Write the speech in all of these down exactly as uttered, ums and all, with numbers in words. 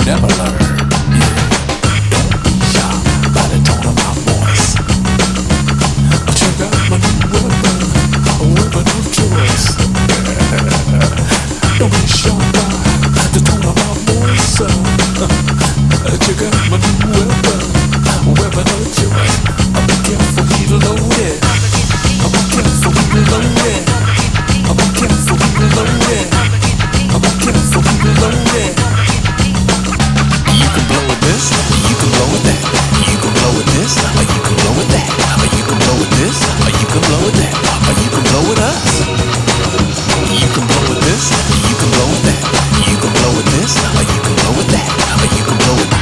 never learn. Yeah. Don't be shy by the tone of my voice. Check out my new weapon, a weapon of choice. Don't be shy by the tone of my voice. Check out my new weapon, a weapon of choice. Be careful, he's loaded. Be careful, he's loaded. Be careful, he's loaded. Be careful, he's loaded. You can blow with this, you can blow with that. You can blow with this, or you can blow with that. Or you can blow with this, or you can blow with that. Or you can blow with us. You can blow with this, you can blow with that. You can blow with this, or you can blow with that. Or you can blow with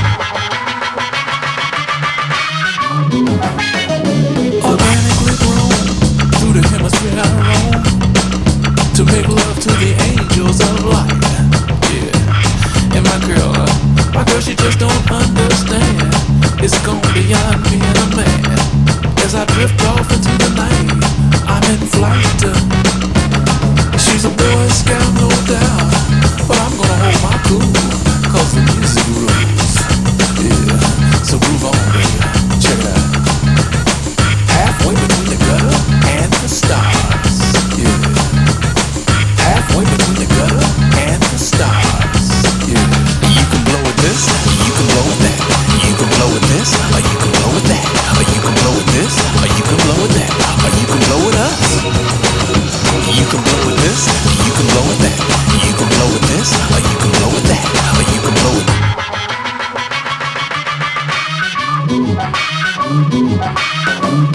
organically grown through the hemisphere I roam to make love to the angels of light. Yeah, and my girl, uh, my girl, she just don't understand. It's gone beyond being a man. As I drift off into the night, I'm in flight. She's a boy scout, no doubt, but I'm gonna hold my cool, cause the music rules. Yeah, so groove on, baby, check it out. Halfway between the gutter and the stars. Yeah, halfway between the gutter and the stars. Yeah, you can blow with this, you can blow with that. You can blow with this, or you can blow with that. Or you can blow with this, or you can blow with that. Or you can blow with us. You can blow with this, you can blow with that. You can blow with this, or you can blow with that. Or you can blow with that.